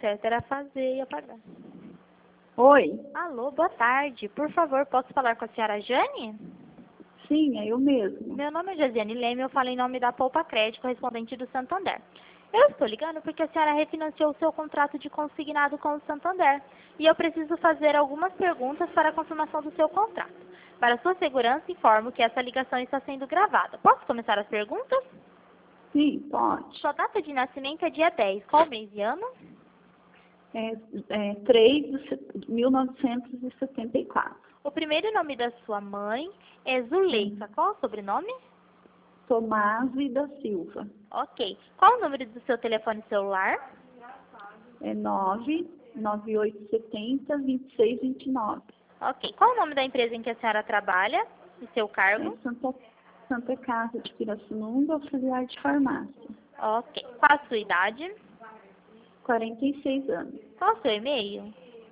certo era fazer e apagar. Oi? Alô, boa tarde. Por favor, posso falar com a senhora Jane? Sim, é eu mesmo. Meu nome é Josiane Leme, eu falo em nome da Poupa Crédito, correspondente do Santander. Eu estou ligando porque a senhora refinanciou o seu contrato de consignado com o Santander e eu preciso fazer algumas perguntas para a confirmação do seu contrato. Para sua segurança, informo que essa ligação está sendo gravada. Posso começar as perguntas? Sim, pode. Sua data de nascimento é dia 10. Qual mês e ano? 3 de 1974. O primeiro nome da sua mãe é Zuleika. Qual o sobrenome? Tomásio da Silva. Ok. Qual o número do seu telefone celular? 99870-2629. Ok. Qual o nome da empresa em que a senhora trabalha e seu cargo? Santa Casa de Pirassununga, auxiliar de farmácia. Ok. Qual a sua idade? 46 anos. Qual o seu e-mail?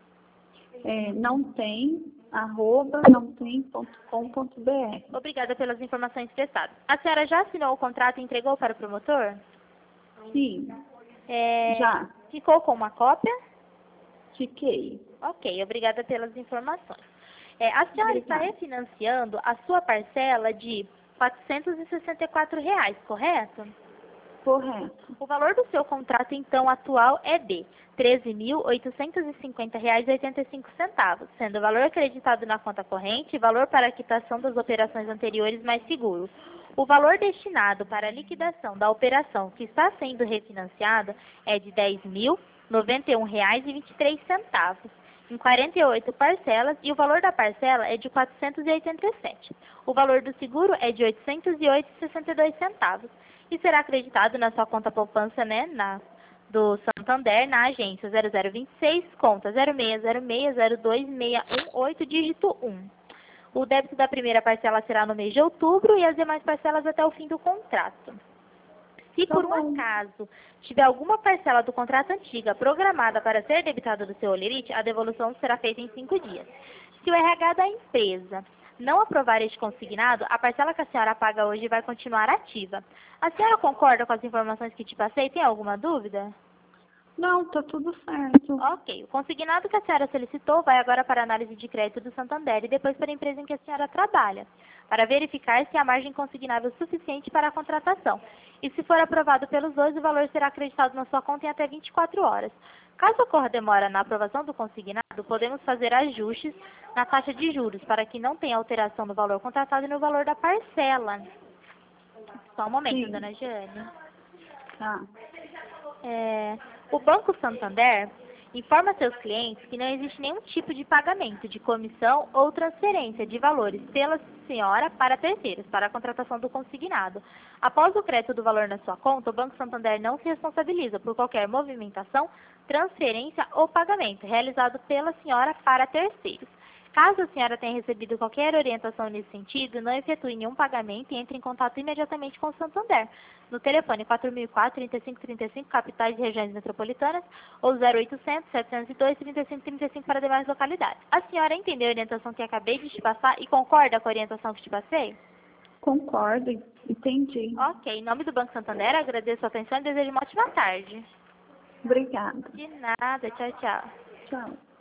não tem.com.br. Obrigada pelas informações prestadas. A senhora já assinou o contrato e entregou para o promotor? Sim, já. Ficou com uma cópia? Fiquei. Ok, obrigada pelas informações. A senhora está refinanciando a sua parcela de R$ 464, correto? Correto. O valor do seu contrato, então, atual é de R$ 13.850,85, sendo o valor acreditado na conta corrente e valor para a quitação das operações anteriores mais seguros. O valor destinado para a liquidação da operação que está sendo refinanciada é de R$ 10.091,23, em 48 parcelas, e o valor da parcela é de 487. O valor do seguro é de R$ 808,62 e será acreditado na sua conta poupança, do Santander, na agência 0026, conta 0606026618, dígito 1. O débito da primeira parcela será no mês de outubro e as demais parcelas até o fim do contrato. Se por um acaso tiver alguma parcela do contrato antiga programada para ser debitada do seu holerite, a devolução será feita em 5 dias. Se o RH da empresa não aprovar este consignado, a parcela que a senhora paga hoje vai continuar ativa. A senhora concorda com as informações que te passei? Tem alguma dúvida? Não, tá tudo certo. Ok. O consignado que a senhora solicitou vai agora para a análise de crédito do Santander e depois para a empresa em que a senhora trabalha, para verificar se há margem consignável suficiente para a contratação. E se for aprovado pelos dois, o valor será acreditado na sua conta em até 24 horas. Caso ocorra demora na aprovação do consignado, podemos fazer ajustes na taxa de juros, para que não tenha alteração no valor contratado e no valor da parcela. Só um momento, Sim. dona Jane. Tá. O Banco Santander informa seus clientes que não existe nenhum tipo de pagamento de comissão ou transferência de valores pela senhora para terceiros, para a contratação do consignado. Após o crédito do valor na sua conta, o Banco Santander não se responsabiliza por qualquer movimentação, transferência ou pagamento realizado pela senhora para terceiros. Caso a senhora tenha recebido qualquer orientação nesse sentido, não efetue nenhum pagamento e entre em contato imediatamente com o Santander, no telefone 4004-3535, capitais e regiões metropolitanas, ou 0800-702-3535 para demais localidades. A senhora entendeu a orientação que acabei de te passar e concorda com a orientação que te passei? Concordo, entendi. Ok, em nome do Banco Santander, agradeço a atenção e desejo uma ótima tarde. Obrigada. De nada, tchau, tchau. Tchau.